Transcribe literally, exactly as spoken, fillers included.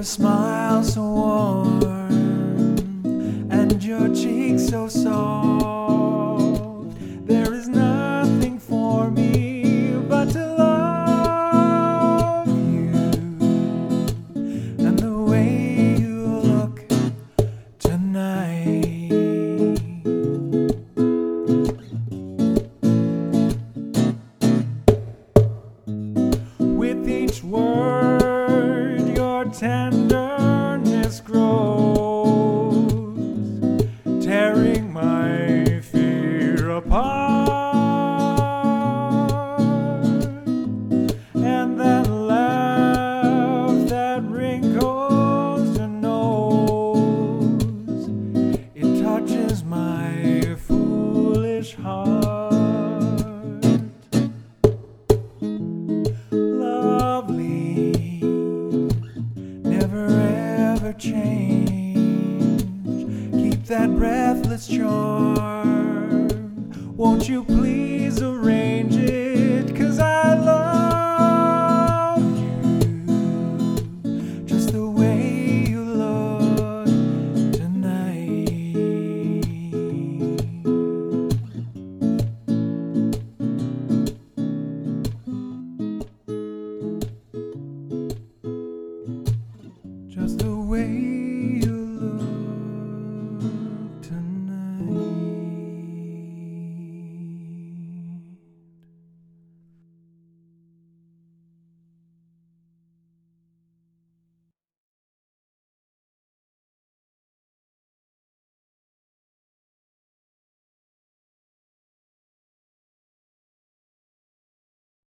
Your smile so warm and your cheeks so soft. There is nothing for me but to love you and the way you look tonight. With each word your tenderness grows, tearing my fear apart. And that laugh that wrinkles your nose, it touches my foolish heart. Lovely, never ever change. Keep that breathless charm. Won't you please arrange it? 'Cause I love